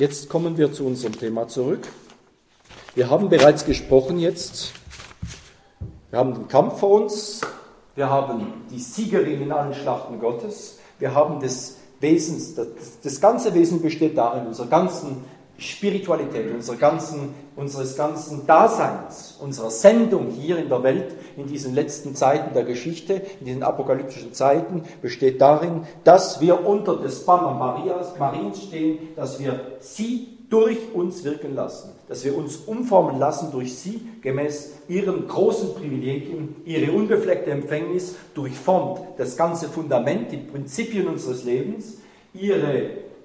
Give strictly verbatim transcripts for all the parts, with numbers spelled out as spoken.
Jetzt kommen wir zu unserem Thema zurück. Wir haben bereits gesprochen jetzt, wir haben den Kampf vor uns, wir haben die Siegerin in allen Schlachten Gottes, wir haben des Wesens, das, das ganze Wesen besteht darin, unserer ganzen Spiritualität, unserer ganzen, unseres ganzen Daseins, unserer Sendung hier in der Welt, in diesen letzten Zeiten der Geschichte, in diesen apokalyptischen Zeiten, besteht darin, dass wir unter des Banner Marias, Mariens stehen, dass wir sie durch uns wirken lassen, dass wir uns umformen lassen durch sie, gemäß ihren großen Privilegien, ihre unbefleckte Empfängnis, durchformt das ganze Fundament, die Prinzipien unseres Lebens, ihre,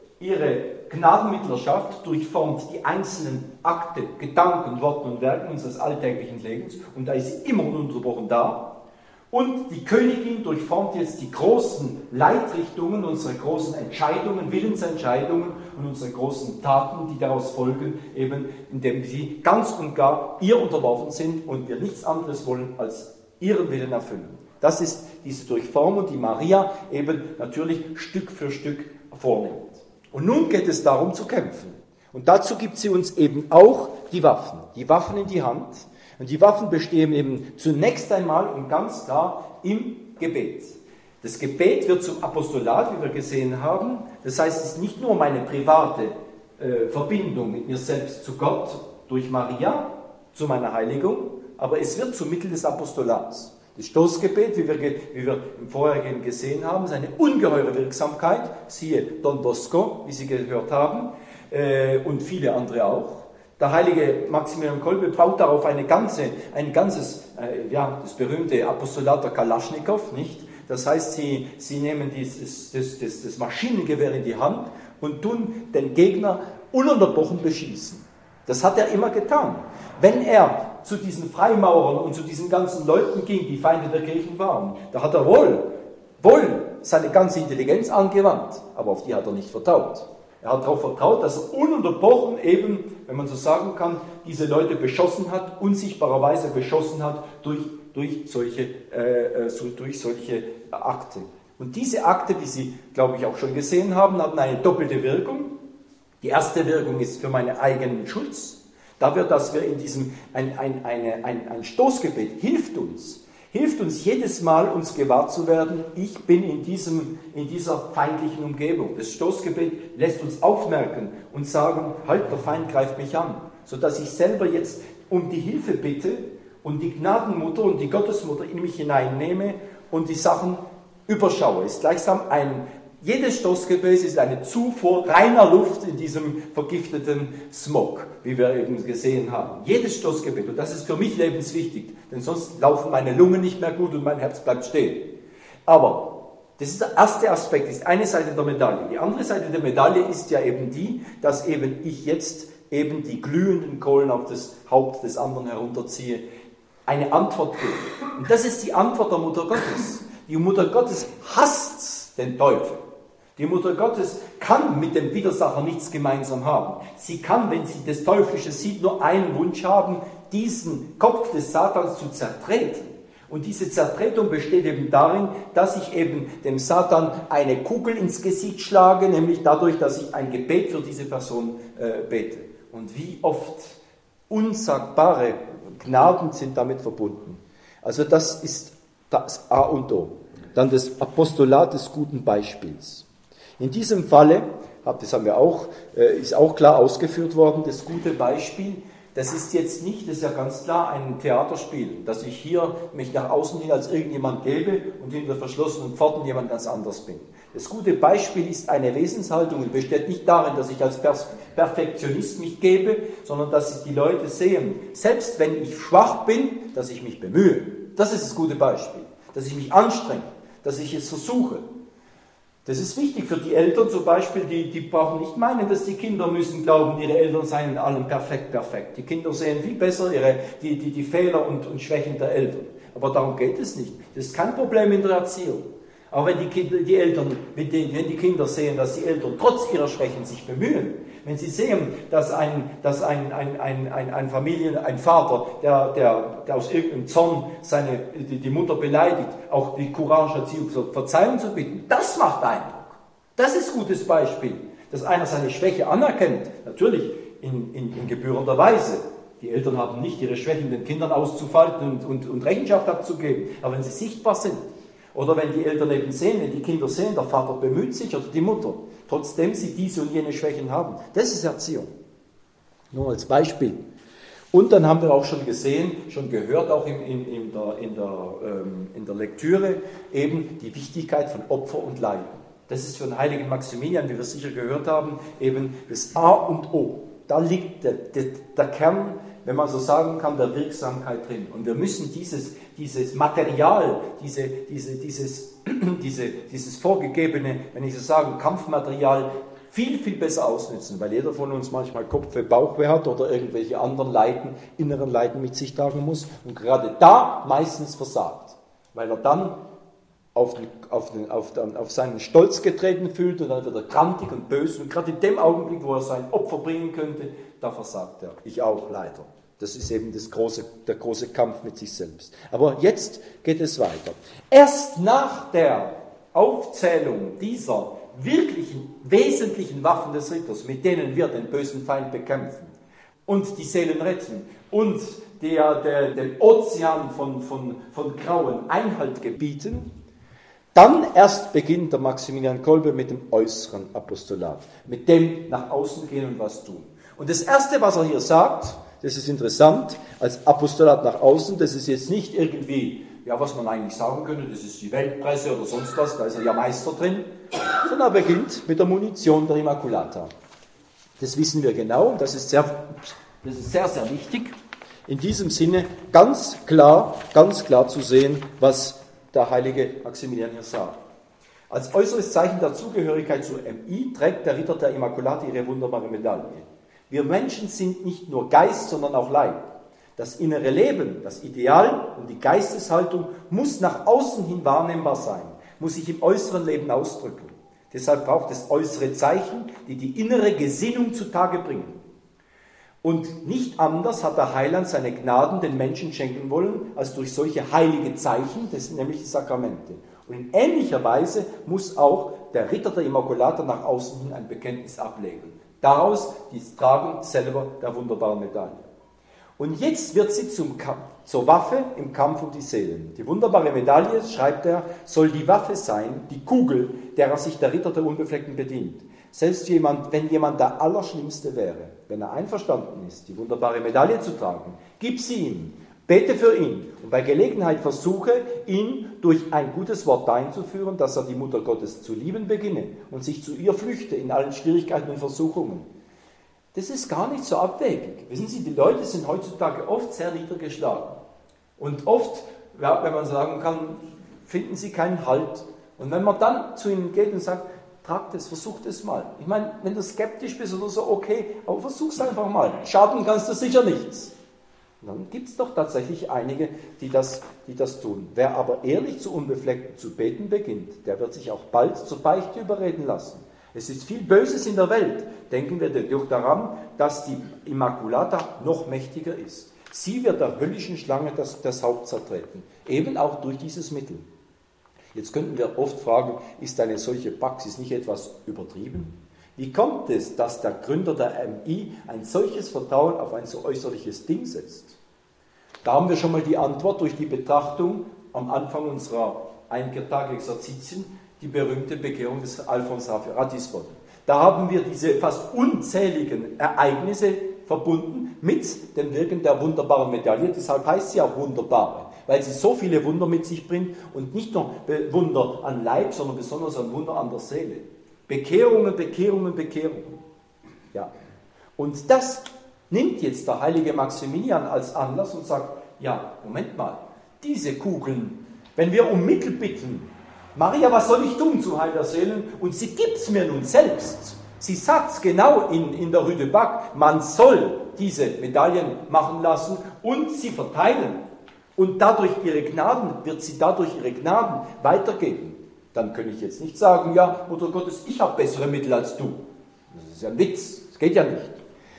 ihre Gnadenmittlerschaft durchformt die einzelnen Akte, Gedanken, Worten und Werken unseres alltäglichen Lebens, und da ist sie immer ununterbrochen da. Und die Königin durchformt jetzt die großen Leitrichtungen, unsere großen Entscheidungen, Willensentscheidungen und unsere großen Taten, die daraus folgen, eben indem sie ganz und gar ihr unterworfen sind und wir nichts anderes wollen als ihren Willen erfüllen. Das ist diese Durchformung, die Maria eben natürlich Stück für Stück vornimmt. Und nun geht es darum zu kämpfen. Und dazu gibt sie uns eben auch die Waffen, die Waffen in die Hand. Und die Waffen bestehen eben zunächst einmal und ganz klar im Gebet. Das Gebet wird zum Apostolat, wie wir gesehen haben. Das heißt, es ist nicht nur meine private äh, Verbindung mit mir selbst zu Gott durch Maria, zu meiner Heiligung, aber es wird zum Mittel des Apostolats. Das Stoßgebet, wie wir, wie wir im Vorhergehen gesehen haben, ist eine ungeheure Wirksamkeit. Siehe Don Bosco, wie Sie gehört haben, äh, und viele andere auch. Der heilige Maximilian Kolbe baut darauf eine ganze, ein ganzes, äh, ja, das berühmte Apostolat der Kalaschnikow, nicht? Das heißt, sie, sie nehmen dieses, das, das, das Maschinengewehr in die Hand und tun den Gegner ununterbrochen beschießen. Das hat er immer getan. Wenn er zu diesen Freimaurern und zu diesen ganzen Leuten ging, die Feinde der Griechen waren, da hat er wohl, wohl seine ganze Intelligenz angewandt, aber auf die hat er nicht vertraut. Er hat darauf vertraut, dass er ununterbrochen eben, wenn man so sagen kann, diese Leute beschossen hat, unsichtbarerweise beschossen hat durch, durch, solche, äh, so, durch solche Akte. Und diese Akte, wie Sie, glaube ich, auch schon gesehen haben, haben eine doppelte Wirkung. Die erste Wirkung ist für meinen eigenen Schutz. Da wird, dass wir in diesem, ein, ein, eine, ein, ein Stoßgebet hilft uns, hilft uns jedes Mal, uns gewahr zu werden, ich bin in, diesem, in dieser feindlichen Umgebung. Das Stoßgebet lässt uns aufmerken und sagen, halt, der Feind greift mich an, sodass ich selber jetzt um die Hilfe bitte und die Gnadenmutter und die Gottesmutter in mich hineinnehme und die Sachen überschaue. Es ist gleichsam ein Jedes Stoßgebet ist eine Zufuhr reiner Luft in diesem vergifteten Smog, wie wir eben gesehen haben. Jedes Stoßgebet, und das ist für mich lebenswichtig, denn sonst laufen meine Lungen nicht mehr gut und mein Herz bleibt stehen. Aber das ist der erste Aspekt, ist eine Seite der Medaille. Die andere Seite der Medaille ist ja eben die, dass eben ich jetzt eben die glühenden Kohlen auf das Haupt des anderen herunterziehe, eine Antwort gebe. Und das ist die Antwort der Mutter Gottes. Die Mutter Gottes hasst den Teufel. Die Mutter Gottes kann mit dem Widersacher nichts gemeinsam haben. Sie kann, wenn sie das Teuflische sieht, nur einen Wunsch haben, diesen Kopf des Satans zu zertreten. Und diese Zertretung besteht eben darin, dass ich eben dem Satan eine Kugel ins Gesicht schlage, nämlich dadurch, dass ich ein Gebet für diese Person äh, bete. Und wie oft unsagbare Gnaden sind damit verbunden. Also das ist das A und O. Dann das Apostolat des guten Beispiels. In diesem Falle, das haben wir auch, ist auch klar ausgeführt worden, das gute Beispiel, das ist jetzt nicht, das ist ja ganz klar, ein Theaterspiel, dass ich hier mich nach außen hin als irgendjemand gebe und hinter verschlossenen Pforten jemand ganz anders bin. Das gute Beispiel ist eine Wesenshaltung und besteht nicht darin, dass ich als Perfektionist mich gebe, sondern dass die Leute sehen, selbst wenn ich schwach bin, dass ich mich bemühe. Das ist das gute Beispiel, dass ich mich anstrenge, dass ich es versuche. Das ist wichtig für die Eltern zum Beispiel, die, die brauchen nicht meinen, dass die Kinder müssen glauben, ihre Eltern seien in allem perfekt, perfekt. Die Kinder sehen viel besser ihre, die, die, die Fehler und, und Schwächen der Eltern. Aber darum geht es nicht. Das ist kein Problem in der Erziehung. Aber wenn die, Kinder, die Eltern, wenn die, wenn die Kinder sehen, dass die Eltern trotz ihrer Schwächen sich bemühen, wenn sie sehen, dass ein, dass ein, ein, ein, ein, ein Familien, ein Vater, der, der, der aus irgendeinem Zorn seine, die, die Mutter beleidigt, auch die Courage hat, sie um Verzeihung zu bitten, das macht Eindruck. Das ist gutes Beispiel. dass einer seine Schwäche anerkennt, natürlich in, in, in gebührender Weise. Die Eltern haben nicht ihre Schwächen den Kindern auszufalten und, und, und Rechenschaft abzugeben, aber wenn sie sichtbar sind, oder wenn die Eltern eben sehen, wenn die Kinder sehen, der Vater bemüht sich oder die Mutter, trotzdem sie diese und jene Schwächen haben. Das ist Erziehung. Nur als Beispiel. Und dann haben wir auch schon gesehen, schon gehört auch in, in, in, der, in, der, ähm, in der Lektüre, eben die Wichtigkeit von Opfer und Leiden. Das ist für den heiligen Maximilian, wie wir sicher gehört haben, eben das A und O. Da liegt der, der, der Kern, wenn man so sagen kann, der Wirksamkeit drin. Und wir müssen dieses, dieses Material, diese, diese, dieses, diese, dieses vorgegebene, wenn ich so sagen, Kampfmaterial, viel, viel besser ausnützen, weil jeder von uns manchmal Kopfweh, Bauchweh hat oder irgendwelche anderen Leiden, inneren Leiden mit sich tragen muss und gerade da meistens versagt, weil er dann auf, den, auf, den, auf, den, auf seinen Stolz getreten fühlt und dann wird er grantig und böse und gerade in dem Augenblick, wo er sein Opfer bringen könnte, da versagt er. Ich auch, leider. Das ist eben das große, der große Kampf mit sich selbst. Aber jetzt geht es weiter. Erst nach der Aufzählung dieser wirklichen, wesentlichen Waffen des Ritters, mit denen wir den bösen Feind bekämpfen und die Seelen retten und der, der, dem Ozean von, von, von Grauen Einhalt gebieten, dann erst beginnt der Maximilian Kolbe mit dem äußeren Apostolat, mit dem nach außen gehen und was tun. Und das Erste, was er hier sagt, das ist interessant, als Apostolat nach außen, das ist jetzt nicht irgendwie, ja, was man eigentlich sagen könnte, das ist die Weltpresse oder sonst was, da ist er ja Meister drin, sondern er beginnt mit der Munition der Immaculata. Das wissen wir genau und das ist sehr, das ist sehr, sehr wichtig. In diesem Sinne ganz klar, ganz klar zu sehen, was der heilige Maximilian hier sagt. Als äußeres Zeichen der Zugehörigkeit zur M I trägt der Ritter der Immaculata ihre wunderbare Medaille. Wir Menschen sind nicht nur Geist, sondern auch Leib. Das innere Leben, das Ideal und die Geisteshaltung muss nach außen hin wahrnehmbar sein, muss sich im äußeren Leben ausdrücken. Deshalb braucht es äußere Zeichen, die die innere Gesinnung zutage bringen. Und nicht anders hat der Heiland seine Gnaden den Menschen schenken wollen, als durch solche heilige Zeichen, das sind nämlich die Sakramente. Und in ähnlicher Weise muss auch der Ritter der Immaculata nach außen hin ein Bekenntnis ablegen. Daraus die Tragung selber der wunderbaren Medaille. Und jetzt wird sie zum Kampf, zur Waffe im Kampf um die Seelen. Die wunderbare Medaille, schreibt er, soll die Waffe sein, die Kugel, derer sich der Ritter der Unbefleckten bedient. Selbst jemand, wenn jemand der Allerschlimmste wäre, wenn er einverstanden ist, die wunderbare Medaille zu tragen, gib sie ihm, bete für ihn und bei Gelegenheit versuche, ihn durch ein gutes Wort dahin zu führen, dass er die Mutter Gottes zu lieben beginne und sich zu ihr flüchte in allen Schwierigkeiten und Versuchungen. Das ist gar nicht so abwegig. Wissen Sie, die Leute sind heutzutage oft sehr niedergeschlagen. Und oft, ja, wenn man sagen kann, finden sie keinen Halt. Und wenn man dann zu ihnen geht und sagt, tragt es, versucht es mal. Ich meine, wenn du skeptisch bist oder so, okay, aber versuch's einfach mal. Schaden kannst du sicher nichts. Und dann gibt es doch tatsächlich einige, die das, die das tun. Wer aber ehrlich zu Unbefleckten zu beten beginnt, der wird sich auch bald zur Beichte überreden lassen. Es ist viel Böses in der Welt. Denken wir doch daran, dass die Immaculata noch mächtiger ist. Sie wird der höllischen Schlange das, das Haupt zertreten. Eben auch durch dieses Mittel. Jetzt könnten wir oft fragen, ist eine solche Praxis nicht etwas übertrieben? Wie kommt es, dass der Gründer der M I ein solches Vertrauen auf ein so äußerliches Ding setzt? Da haben wir schon mal die Antwort durch die Betrachtung am Anfang unserer Einkehrtag-Exerzitien, die berühmte Bekehrung des Alphons Ratisbonne. Da haben wir diese fast unzähligen Ereignisse verbunden mit dem Wirken der wunderbaren Medaille. Deshalb heißt sie auch wunderbare, weil sie so viele Wunder mit sich bringt und nicht nur Wunder an Leib, sondern besonders ein Wunder an der Seele. Bekehrungen, Bekehrungen, Bekehrungen. Ja. Und das nimmt jetzt der heilige Maximilian als Anlass und sagt, ja, Moment mal, diese Kugeln, wenn wir um Mittel bitten, Maria, was soll ich tun zum Heil der Seelen? Und sie gibt es mir nun selbst. Sie sagt es genau in, in der Rue de Bac, man soll diese Medaillen machen lassen und sie verteilen. Und dadurch ihre Gnaden, wird sie dadurch ihre Gnaden weitergeben. Dann kann ich jetzt nicht sagen, ja, Mutter Gottes, ich habe bessere Mittel als du. Das ist ja ein Witz, das geht ja nicht.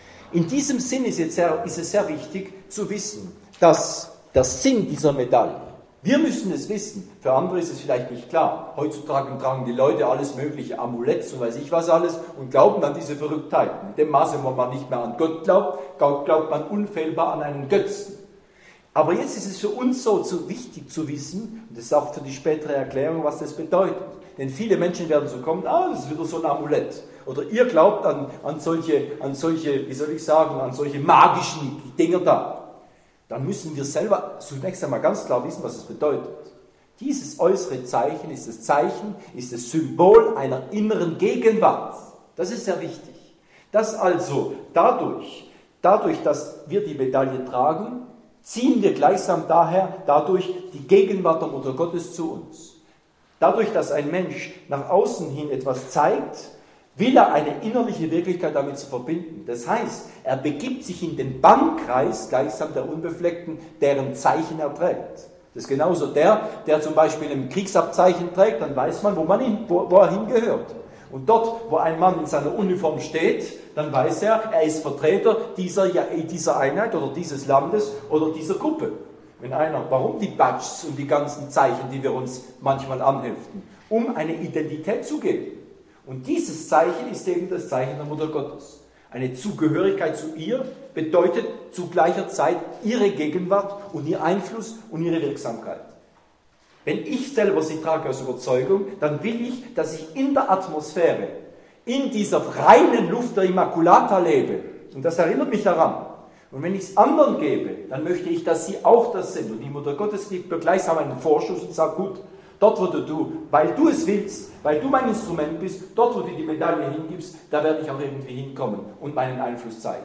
In diesem Sinn ist, jetzt sehr, ist es sehr wichtig zu wissen, dass der Sinn dieser Medaille Wir müssen es wissen, für andere ist es vielleicht nicht klar. Heutzutage tragen die Leute alles mögliche, Amuletts und weiß ich was alles und glauben an diese Verrücktheiten. In dem Maße, wo man nicht mehr an Gott glaubt, glaubt man unfehlbar an einen Götzen. Aber jetzt ist es für uns so, so wichtig zu wissen, und das ist auch für die spätere Erklärung, was das bedeutet. Denn viele Menschen werden so kommen, ah, das ist wieder so ein Amulett. Oder ihr glaubt an, an, solche, an solche, wie soll ich sagen, an solche magischen Dinge da. Dann müssen wir selber zunächst einmal ganz klar wissen, was es bedeutet. Dieses äußere Zeichen ist das Zeichen, ist das Symbol einer inneren Gegenwart. Das ist sehr wichtig. Dass also dadurch, dadurch, dass wir die Medaille tragen, ziehen wir gleichsam daher dadurch die Gegenwart der Mutter Gottes zu uns. Dadurch, dass ein Mensch nach außen hin etwas zeigt, will er eine innerliche Wirklichkeit damit zu verbinden. Das heißt, er begibt sich in den Bannkreis gleichsam der Unbefleckten, deren Zeichen er trägt. Das ist genauso der, der zum Beispiel ein Kriegsabzeichen trägt, dann weiß man, wo, man hin, wo, wo er hingehört. Und dort, wo ein Mann in seiner Uniform steht, dann weiß er, er ist Vertreter dieser, dieser Einheit oder dieses Landes oder dieser Gruppe. Wenn einer, warum die Badges und die ganzen Zeichen, die wir uns manchmal anheften? Um eine Identität zu geben. Und dieses Zeichen ist eben das Zeichen der Mutter Gottes. Eine Zugehörigkeit zu ihr bedeutet zu gleicher Zeit ihre Gegenwart und ihr Einfluss und ihre Wirksamkeit. Wenn ich selber sie trage aus Überzeugung, dann will ich, dass ich in der Atmosphäre, in dieser reinen Luft der Immaculata lebe. Und das erinnert mich daran. Und wenn ich es anderen gebe, dann möchte ich, dass sie auch das sind. Und die Mutter Gottes gibt mir gleichsam einen Vorschuss und sagt, gut, dort, wo du, weil du es willst, weil du mein Instrument bist, dort, wo du die Medaille hingibst, da werde ich auch irgendwie hinkommen und meinen Einfluss zeigen.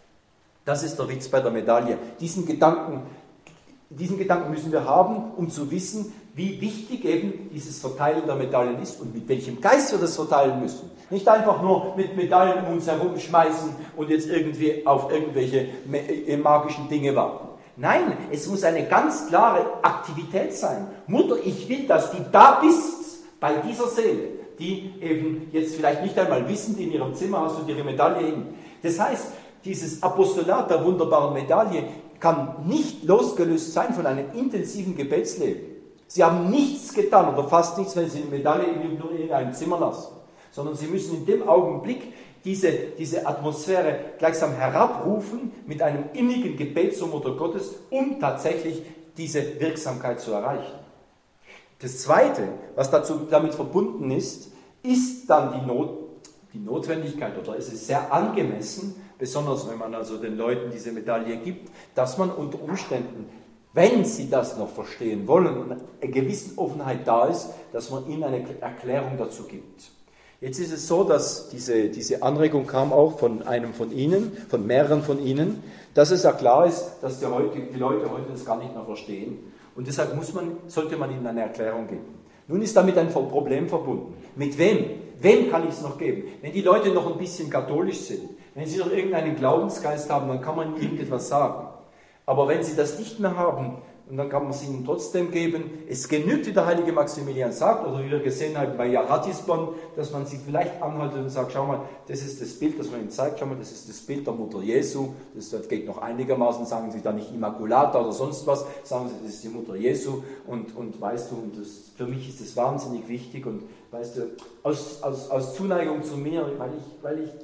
Das ist der Witz bei der Medaille. Diesen Gedanken, diesen Gedanken müssen wir haben, um zu wissen, wie wichtig eben dieses Verteilen der Medaillen ist und mit welchem Geist wir das verteilen müssen. Nicht einfach nur mit Medaillen um uns herumschmeißen und jetzt irgendwie auf irgendwelche magischen Dinge warten. Nein, es muss eine ganz klare Aktivität sein. Mutter, ich will, dass du da bist, bei dieser Seele, die eben jetzt vielleicht nicht einmal wissen, in ihrem Zimmer hast du ihre Medaille hin. Das heißt, dieses Apostolat der wunderbaren Medaille kann nicht losgelöst sein von einem intensiven Gebetsleben. Sie haben nichts getan oder fast nichts, wenn sie die Medaille nur in einem Zimmer lassen, sondern sie müssen in dem Augenblick diese, diese Atmosphäre gleichsam herabrufen mit einem innigen Gebet zur Mutter Gottes, um tatsächlich diese Wirksamkeit zu erreichen. Das Zweite, was dazu, damit verbunden ist, ist dann die, Not, die Notwendigkeit, oder es ist sehr angemessen, besonders wenn man also den Leuten diese Medaille gibt, dass man unter Umständen, wenn sie das noch verstehen wollen und eine gewisse Offenheit da ist, dass man ihnen eine Erklärung dazu gibt. Jetzt ist es so, dass diese, diese Anregung kam auch von einem von Ihnen, von mehreren von Ihnen, dass es ja klar ist, dass die, heute, die Leute heute das gar nicht mehr verstehen. Und deshalb muss man, sollte man ihnen eine Erklärung geben. Nun ist damit ein Problem verbunden. Mit wem? Wem kann ich es noch geben? Wenn die Leute noch ein bisschen katholisch sind, wenn sie noch irgendeinen Glaubensgeist haben, dann kann man ihnen irgendetwas sagen. Aber wenn sie das nicht mehr haben, und dann kann man es ihnen trotzdem geben. Es genügt, wie der heilige Maximilian sagt, oder wie wir gesehen haben bei Ratisbon, dass man sich vielleicht anhaltet und sagt, schau mal, das ist das Bild, das man ihnen zeigt, schau mal, das ist das Bild der Mutter Jesu, das geht noch einigermaßen, sagen sie da nicht Immaculata oder sonst was, sagen sie, das ist die Mutter Jesu, und, und weißt du, und das, für mich ist das wahnsinnig wichtig, und weißt du, aus, aus, aus Zuneigung zu mir, weil ich, weil ich,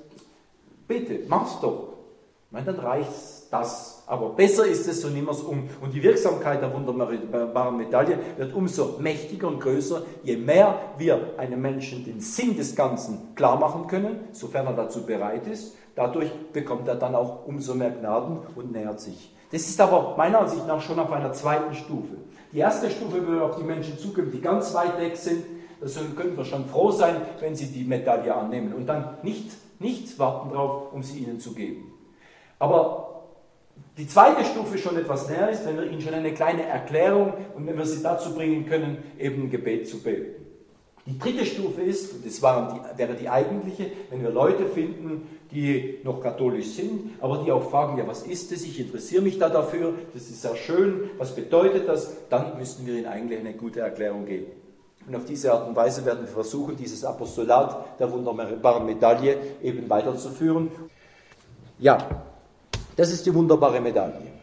bitte, mach's doch. Ich meine, dann reicht's das. Aber besser ist es, so nehmen wir es um. Und die Wirksamkeit der wunderbaren Medaille wird umso mächtiger und größer, je mehr wir einem Menschen den Sinn des Ganzen klar machen können, sofern er dazu bereit ist. Dadurch bekommt er dann auch umso mehr Gnaden und nähert sich. Das ist aber meiner Ansicht nach schon auf einer zweiten Stufe. Die erste Stufe, wo wir auf die Menschen zugehen, die ganz weit weg sind, da können wir schon froh sein, wenn sie die Medaille annehmen und dann nicht, nicht warten darauf, um sie ihnen zu geben. Aber die zweite Stufe schon etwas näher ist, wenn wir ihnen schon eine kleine Erklärung und wenn wir sie dazu bringen können, eben ein Gebet zu beten. Die dritte Stufe ist, und das wäre die, wäre die eigentliche, wenn wir Leute finden, die noch katholisch sind, aber die auch fragen, ja, was ist das? Ich interessiere mich da dafür, das ist sehr schön, was bedeutet das? Dann müssten wir ihnen eigentlich eine gute Erklärung geben. Und auf diese Art und Weise werden wir versuchen, dieses Apostolat der wunderbaren Medaille eben weiterzuführen. Ja, das ist die wunderbare Medaille.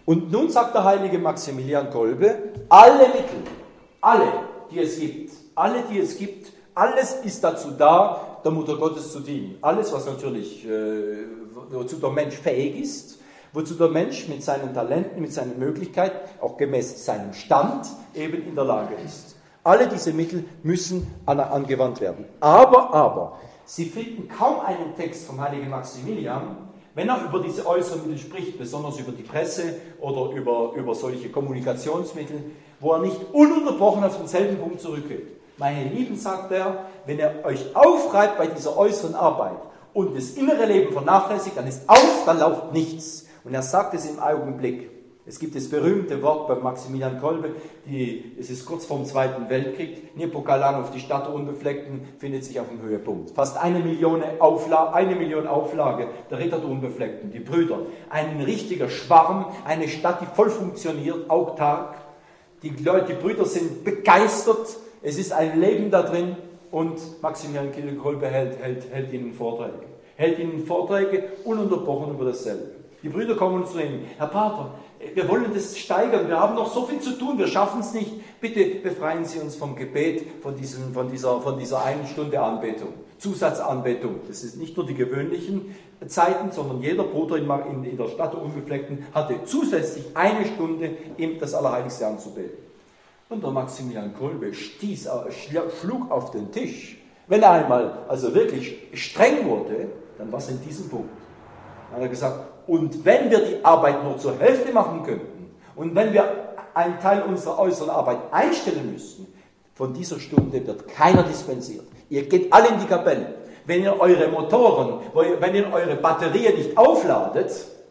Und nun sagt der heilige Maximilian Kolbe, alle Mittel, alle, die es gibt, alle, die es gibt, alles ist dazu da, der Mutter Gottes zu dienen. Alles, was natürlich, äh, wozu der Mensch fähig ist, wozu der Mensch mit seinen Talenten, mit seinen Möglichkeiten, auch gemäß seinem Stand, eben in der Lage ist. Alle diese Mittel müssen an, angewandt werden. Aber, aber, Sie finden kaum einen Text vom heiligen Maximilian, wenn er über diese äußeren Mittel spricht, besonders über die Presse oder über, über solche Kommunikationsmittel, wo er nicht ununterbrochen auf denselben Punkt zurückgeht. Meine Lieben, sagt er, wenn ihr euch aufreibt bei dieser äußeren Arbeit und das innere Leben vernachlässigt, dann ist aus, dann läuft nichts. Und er sagt es im Augenblick. Es gibt das berühmte Wort bei Maximilian Kolbe, die, es ist kurz vor dem Zweiten Weltkrieg, Niepokalan auf die Stadt der Unbefleckten findet sich auf dem Höhepunkt. Fast eine Million, Aufla- eine Million Auflage der Ritter der Unbefleckten, die Brüder. Ein richtiger Schwarm, eine Stadt, die voll funktioniert, autark. Die Leute, die Brüder sind begeistert, es ist ein Leben da drin und Maximilian Kolbe hält, hält, hält ihnen Vorträge. Hält ihnen Vorträge ununterbrochen über dasselbe. Die Brüder kommen zu ihm, Herr Pater, wir wollen das steigern, wir haben noch so viel zu tun, wir schaffen es nicht. Bitte befreien Sie uns vom Gebet, von, diesem, von, dieser, von dieser einen Stunde Anbetung, Zusatzanbetung. Das ist nicht nur die gewöhnlichen Zeiten, sondern jeder Bruder in, in, in der Stadt der Unbefleckten hatte zusätzlich eine Stunde, ihm das Allerheiligste anzubeten. Und der Maximilian Kolbe stieß, schlug auf den Tisch. Wenn er einmal also wirklich streng wurde, dann war es in diesem Punkt. Dann hat er gesagt, und wenn wir die Arbeit nur zur Hälfte machen könnten und wenn wir einen Teil unserer äußeren Arbeit einstellen müssten, von dieser Stunde wird keiner dispensiert. Ihr geht alle in die Kapelle. Wenn ihr eure Motoren, wenn ihr eure Batterien nicht aufladet,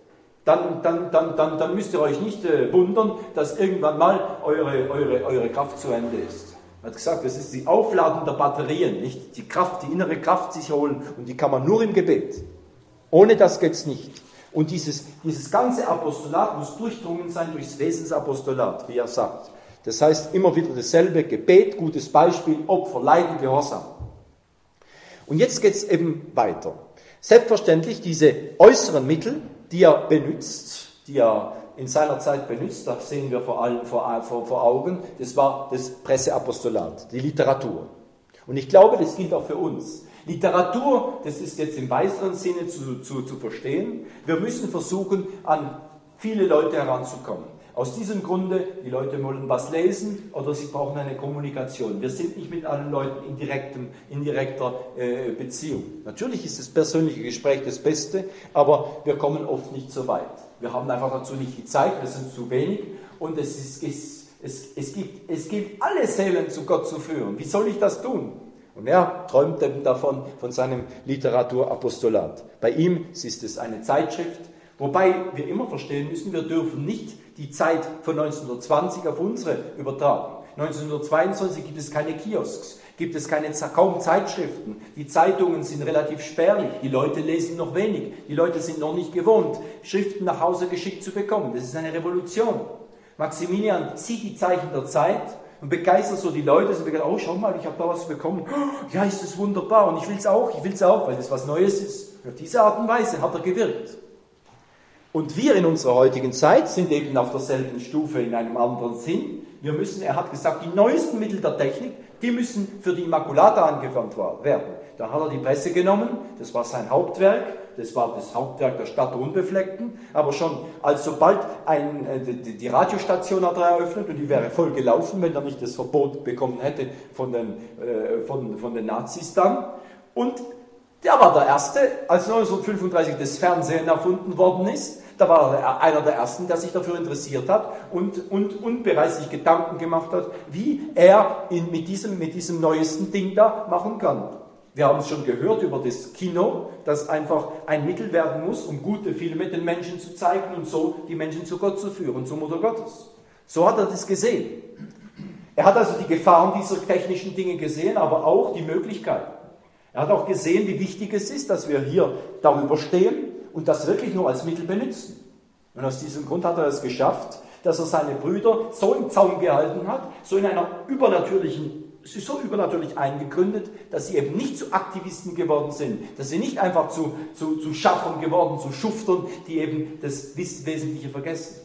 dann, dann, dann, dann, dann müsst ihr euch nicht äh, wundern, dass irgendwann mal eure, eure, eure Kraft zu Ende ist. Er hat gesagt, das ist die Aufladen der Batterien, nicht die Kraft, die innere Kraft sich holen und die kann man nur im Gebet. Ohne das geht es nicht. Und dieses, dieses ganze Apostolat muss durchdrungen sein durchs Wesensapostolat, wie er sagt. Das heißt immer wieder dasselbe, Gebet, gutes Beispiel, Opfer, Leiden, Gehorsam. Und jetzt geht es eben weiter. Selbstverständlich diese äußeren Mittel, die er benutzt, die er in seiner Zeit benutzt, das sehen wir vor allem vor, vor, vor Augen, das war das Presseapostolat, die Literatur. Und ich glaube, das gilt auch für uns. Literatur, das ist jetzt im weiteren Sinne zu, zu, zu verstehen. Wir müssen versuchen, an viele Leute heranzukommen. Aus diesem Grunde, die Leute wollen was lesen oder sie brauchen eine Kommunikation. Wir sind nicht mit allen Leuten in, direktem, in direkter äh, Beziehung. Natürlich ist das persönliche Gespräch das Beste, aber wir kommen oft nicht so weit. Wir haben einfach dazu nicht die Zeit, wir sind zu wenig und es, ist, es, es, es, gibt, es gilt, alle Seelen zu Gott zu führen. Wie soll ich das tun? Und er träumt eben davon, von seinem Literaturapostolat. Bei ihm ist es eine Zeitschrift, wobei wir immer verstehen müssen, wir dürfen nicht die Zeit von neunzehnhundertzwanzig auf unsere übertragen. neunzehnhundertzweiundzwanzig gibt es keine Kiosks, gibt es keine, kaum Zeitschriften. Die Zeitungen sind relativ spärlich, die Leute lesen noch wenig, die Leute sind noch nicht gewohnt, Schriften nach Hause geschickt zu bekommen. Das ist eine Revolution. Maximilian sieht die Zeichen der Zeit und begeistert so die Leute, und begeistert, oh, schau mal, ich habe da was bekommen. Ja, ist das wunderbar und ich will es auch, ich will es auch, weil das was Neues ist. Auf diese Art und Weise hat er gewirkt. Und wir in unserer heutigen Zeit sind eben auf derselben Stufe in einem anderen Sinn. Wir müssen, er hat gesagt, die neuesten Mittel der Technik, die müssen für die Immaculata angewandt werden. Da hat er die Presse genommen, das war sein Hauptwerk, das war das Hauptwerk der Stadt der Unbefleckten, aber schon als sobald ein, die, die Radiostation hat er eröffnet und die wäre voll gelaufen, wenn er nicht das Verbot bekommen hätte von den, äh, von, von den Nazis dann. Und der war der Erste, als neunzehnhundertfünfunddreißig das Fernsehen erfunden worden ist, da war er einer der Ersten, der sich dafür interessiert hat und, und, und bereits sich Gedanken gemacht hat, wie er in, mit, diesem, mit diesem neuesten Ding da machen kann. Wir haben es schon gehört über das Kino, das einfach ein Mittel werden muss, um gute Filme den Menschen zu zeigen und so die Menschen zu Gott zu führen, zur Mutter Gottes. So hat er das gesehen. Er hat also die Gefahren dieser technischen Dinge gesehen, aber auch die Möglichkeiten. Er hat auch gesehen, wie wichtig es ist, dass wir hier darüber stehen und das wirklich nur als Mittel benutzen. Und aus diesem Grund hat er es geschafft, dass er seine Brüder so im Zaum gehalten hat, so in einer übernatürlichen, sie ist so übernatürlich eingegründet, dass sie eben nicht zu Aktivisten geworden sind, dass sie nicht einfach zu, zu, zu Schaffern geworden, zu Schuftern, die eben das Wesentliche vergessen.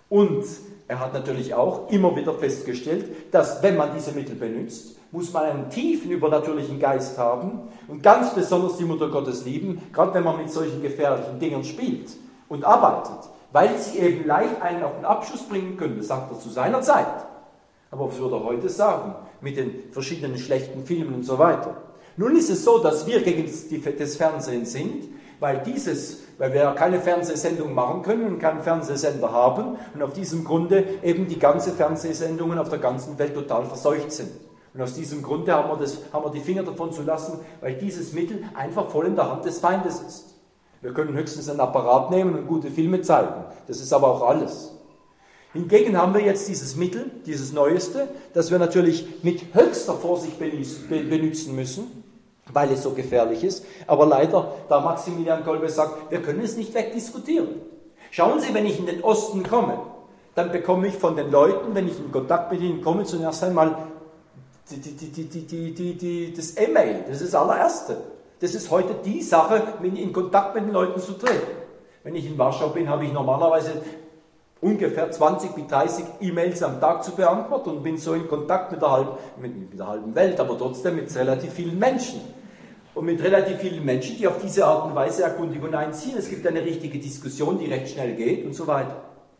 Und er hat natürlich auch immer wieder festgestellt, dass wenn man diese Mittel benutzt, muss man einen tiefen übernatürlichen Geist haben und ganz besonders die Mutter Gottes lieben, gerade wenn man mit solchen gefährlichen Dingen spielt und arbeitet, weil sie eben leicht einen auf den Abschuss bringen können. Das sagt er zu seiner Zeit. Aber was würde er heute sagen mit den verschiedenen schlechten Filmen und so weiter? Nun ist es so, dass wir gegen das Fernsehen sind, weil dieses, weil wir ja keine Fernsehsendung machen können und keinen Fernsehsender haben und auf diesem Grunde eben die ganzen Fernsehsendungen auf der ganzen Welt total verseucht sind. Und aus diesem Grunde haben wir, das, haben wir die Finger davon zu lassen, weil dieses Mittel einfach voll in der Hand des Feindes ist. Wir können höchstens einen Apparat nehmen und gute Filme zeigen. Das ist aber auch alles. Hingegen haben wir jetzt dieses Mittel, dieses Neueste, das wir natürlich mit höchster Vorsicht benutzen müssen, weil es so gefährlich ist. Aber leider, da Maximilian Kolbe sagt, wir können es nicht wegdiskutieren. Schauen Sie, wenn ich in den Osten komme, dann bekomme ich von den Leuten, wenn ich in Kontakt mit ihnen komme, zunächst einmal die, die, die, die, die, die, die, das E-Mail. Das ist das allererste. Das ist heute die Sache, in Kontakt mit den Leuten zu treten. Wenn ich in Warschau bin, habe ich normalerweise ungefähr zwanzig bis dreißig E-Mails am Tag zu beantworten und bin so in Kontakt mit der, halben, mit, mit der halben Welt, aber trotzdem mit relativ vielen Menschen. Und mit relativ vielen Menschen, die auf diese Art und Weise Erkundigung einziehen. Es gibt eine richtige Diskussion, die recht schnell geht und so weiter.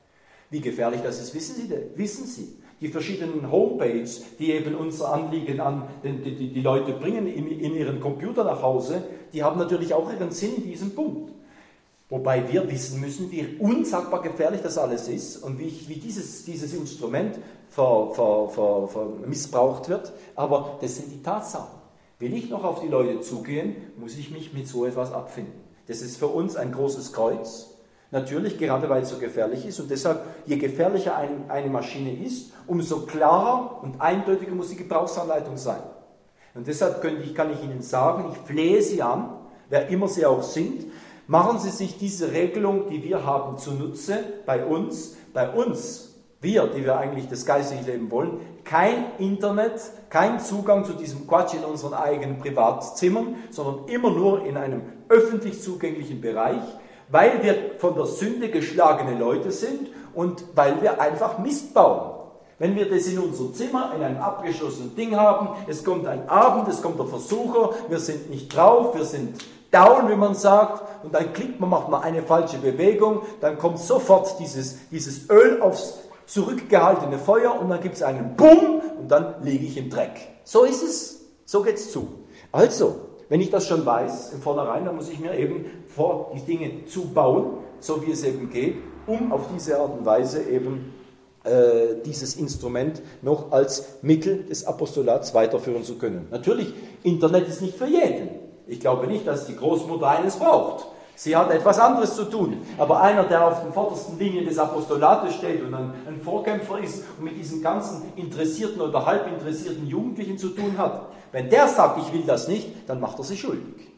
Wie gefährlich das ist, wissen Sie denn? Wissen Sie? Die verschiedenen Homepages, die eben unser Anliegen an die, die, die Leute bringen in, in ihren Computer nach Hause, die haben natürlich auch ihren Sinn in diesem Punkt. Wobei wir wissen müssen, wie unsagbar gefährlich das alles ist und wie, wie dieses, dieses Instrument ver, ver, ver, ver missbraucht wird. Aber das sind die Tatsachen. Will ich noch auf die Leute zugehen, muss ich mich mit so etwas abfinden. Das ist für uns ein großes Kreuz. Natürlich, gerade weil es so gefährlich ist. Und deshalb, je gefährlicher ein, eine Maschine ist, umso klarer und eindeutiger muss die Gebrauchsanleitung sein. Und deshalb könnte ich, kann ich Ihnen sagen, ich flehe Sie an, wer immer Sie auch sind, machen Sie sich diese Regelung, die wir haben, zunutze bei uns, bei uns, wir, die wir eigentlich das geistige Leben wollen, kein Internet, kein Zugang zu diesem Quatsch in unseren eigenen Privatzimmern, sondern immer nur in einem öffentlich zugänglichen Bereich, weil wir von der Sünde geschlagene Leute sind und weil wir einfach Mist bauen. Wenn wir das in unserem Zimmer, in einem abgeschlossenen Ding haben, es kommt ein Abend, es kommt der Versucher, wir sind nicht drauf, wir sind down, wie man sagt, und dann klickt man, macht man eine falsche Bewegung, dann kommt sofort dieses, dieses Öl aufs zurückgehaltene Feuer und dann gibt es einen Bumm und dann liege ich im Dreck. So ist es, so geht es zu. Also, wenn ich das schon weiß, im Vornherein, dann muss ich mir eben vor, die Dinge zubauen, so wie es eben geht, um auf diese Art und Weise eben äh, dieses Instrument noch als Mittel des Apostolats weiterführen zu können. Natürlich, Internet ist nicht für jeden. Ich glaube nicht, dass die Großmutter eines braucht. Sie hat etwas anderes zu tun. Aber einer, der auf den vordersten Linien des Apostolates steht und ein, ein Vorkämpfer ist und mit diesen ganzen interessierten oder halbinteressierten Jugendlichen zu tun hat, wenn der sagt, ich will das nicht, dann macht er sich schuldig.